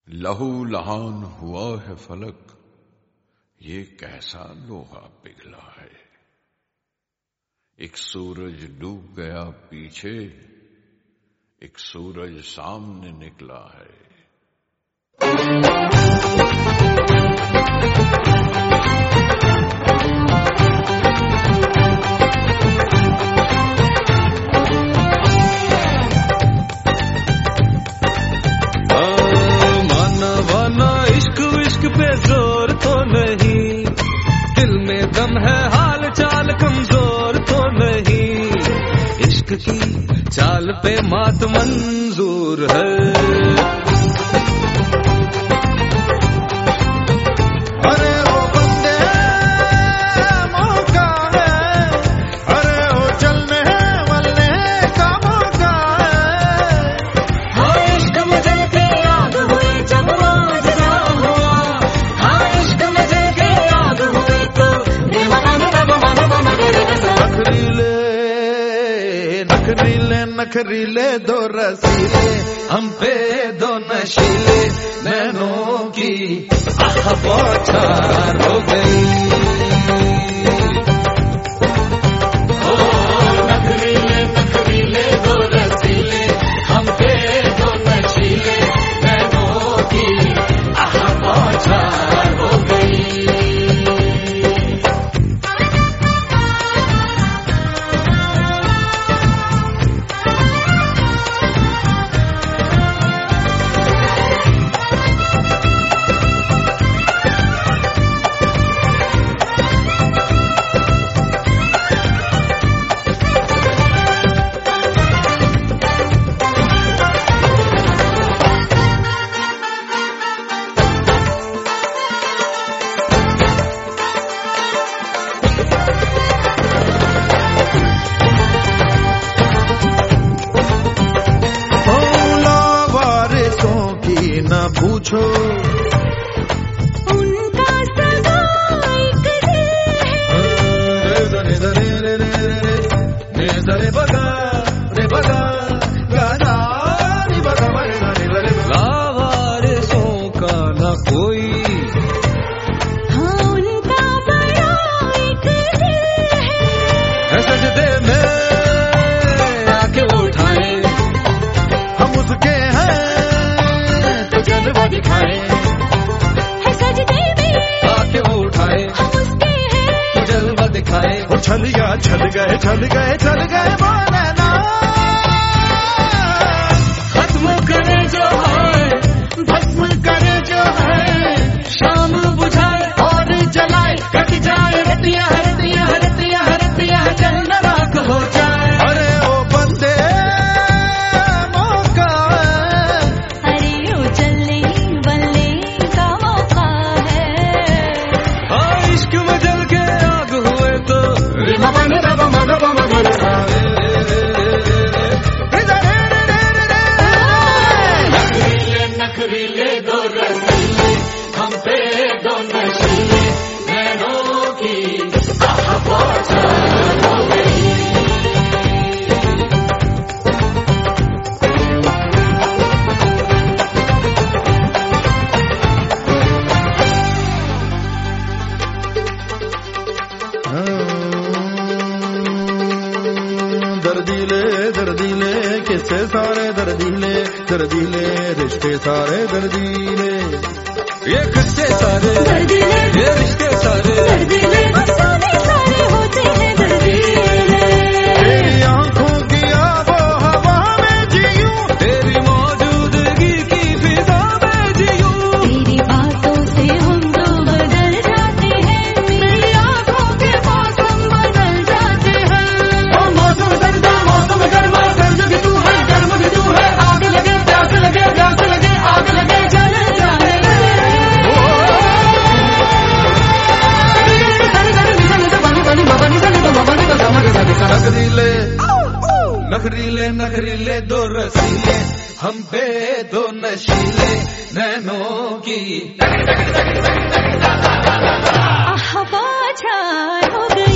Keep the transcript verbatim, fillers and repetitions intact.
लहू लहान हुआ है फलक, ये कैसा लोहा पिघला है। एक सूरज डूब गया पीछे, एक सूरज सामने निकला है। पे जोर तो नहीं, दिल में दम है, हाल चाल कमजोर तो नहीं। इश्क की चाल पे मात मंजूर है। अरे ओ बंदे मौका है, अरे ओ चलने वलने का मौका है। हाँ इश्क में जल के आग हुई जब माजरा हुआ, हाँ इश्क में जल के आग हुई तो नखरीले नखरीले नखरीले दो रसीले, हम पे दो नशीले, नैनों की आह बौछार हो गई। ओ नखरीले नखरीले दो रसीले, हम पे दो नशीले, नैनों की आह बौछार हो गई। पूछो उनका सदा एक दिल है। लावारिसों का न कोई, हाँ उनका बड़ा एक दिल है। सजदे में आके उठाए, हम उसके हैं तो जलवा दिखाए। है सजदे में आके उठाए, हम उसके हैं तो जलवा दिखाए। वो छल गया छल गए छल गए छल गए बोले ना। खत्म करे जो है, भस्म करे जो है, शाम बुझाए और जलाए, कट जाए रतिया रतिया रतिया रतिया जल राख हो जाए। अरे ओ बंदे मौका है, अरे ओ चलने बलने का मौका है। हाँ इश्क में जल के आग हुए तो नखरीले नखरीले दो रसीले, हम पे दो नशीले, नैनों की आह बौछार हो गई। दर्दीले दर्दीले किस्से सारे दर्दीले, दर्दीले रिश्ते सारे दर्दीले। ये किस्से सारे दर्दीले, ये रिश्ते सारे दर्दीले, अफसाने सारे होते हैं दर्दीले। तेरी आंखों की आबो हवा में जीऊं, तेरी मौजूदगी की फिजा में जीऊं। तेरी बातों से हम तो बदल जाते हैं, मेरी आंखों के मौसम बदल जाते हैं। ओ मौसम सर्दा मौसम गर्मा, सर्द भी तू है गर्म भी तू है। आग लगे प्यास लगे प्यास लगे आग लगे जल जाने नखरीले नखरीले नखरीले दो रसीले, हम पे दो नशीले, नैनों की आह बौछार हो गई।